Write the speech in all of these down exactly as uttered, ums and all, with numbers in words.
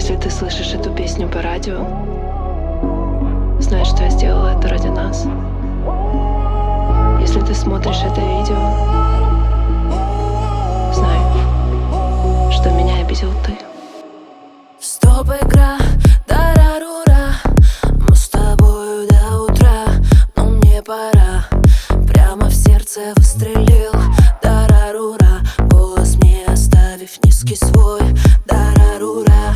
Если ты слышишь эту песню по радио, знай, что я сделала это ради нас. Если ты смотришь это видео, знай, что меня обидел ты. Стоп, игра, тарарура. Мы с тобою до утра, но мне пора. Прямо в сердце выстрелил тарарура. Голос мне оставив низкий свой тарарура.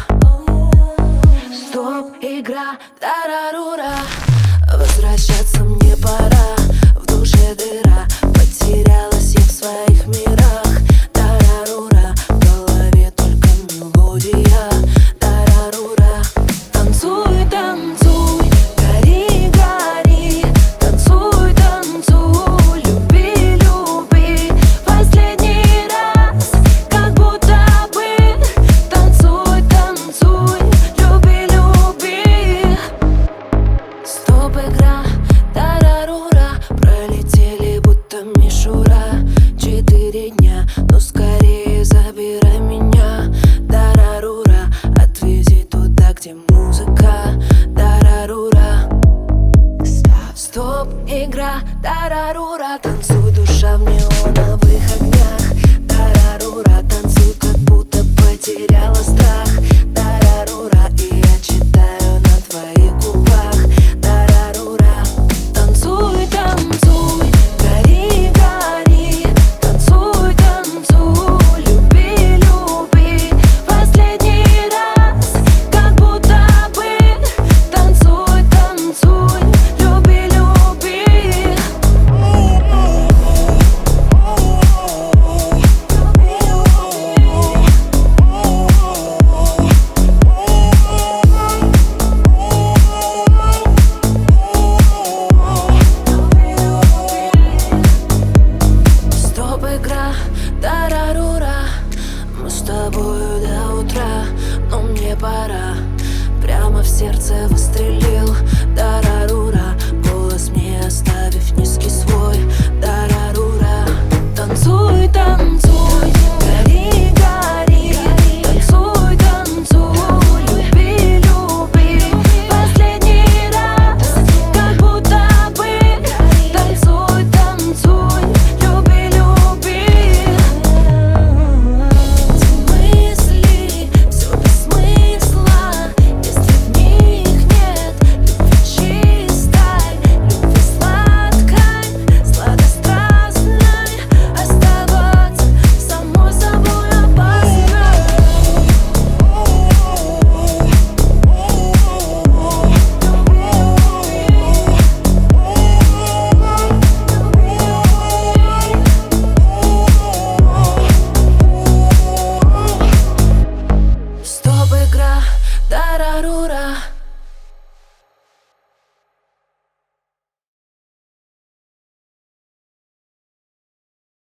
Стоп, игра, тарарура. Возвращаться мне пора. В душе дыра, потерялась я в своих мирах. Тарарура, в голове только мелодия. Тарарура, танцуй, танцуй, гори, гори. Танцуй, танцуй, люби, люби. Последний раз, как будто бы. Танцуй, танцуй, люби, люби. Стоп, игра, тарарура. Пролетели будто мишура. Четыре дня, но скорее забирай меня. Тарарура, отвези туда, где музыка. Тарарура. Стоп, игра, тарарура. Танцуй, душа в неоновых огнях. Тарарура, танцуй, как будто потеряла страх. Тарарура, и я читаю на твоих губах. Тарарура, танцуй, танцуй, гори, гори. Танцуй, танцуй, люби, люби. Последний раз, как будто бы. Танцуй, танцуй, люби, люби. Стоп, игра, тарарура. Мы с тобою до утра, но мне пора. Прямо в сердце выстрелил тарарура.